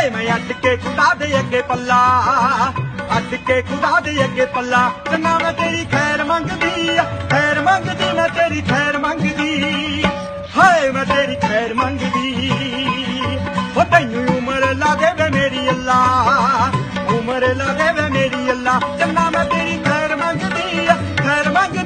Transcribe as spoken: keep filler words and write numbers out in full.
ਹਾਏ ਮੈਂ ਅੱਡ ਕੇ ਖੁਦਾ ਦੇ ਅੱਗੇ ਪੱਲਾ, ਅੱਡ ਕੇ ਖੁਦਾ ਦੇ ਅੱਗੇ ਪੱਲਾ। ਚੰਨਾ ਮੈਂ ਤੇਰੀ ਖੈਰ ਮੰਗਦੀ ਆ, ਖੈਰ ਮੰਗਦੀ ਮੈਂ ਤੇਰੀ ਖੈਰ ਮੰਗਦੀ, ਹਾਏ ਮੈਂ ਤੇਰੀ ਖੈਰ ਮੰਗਦੀ। ਉਹ ਤੈਨੂੰ ਉਮਰ ਲਾ ਦੇਵੇ ਮੇਰੀ ਅੱਲਾ, ਉਮਰ ਲਾ ਦੇਵੇ ਮੇਰੀ ਅੱਲਾ। ਚੰਨਾ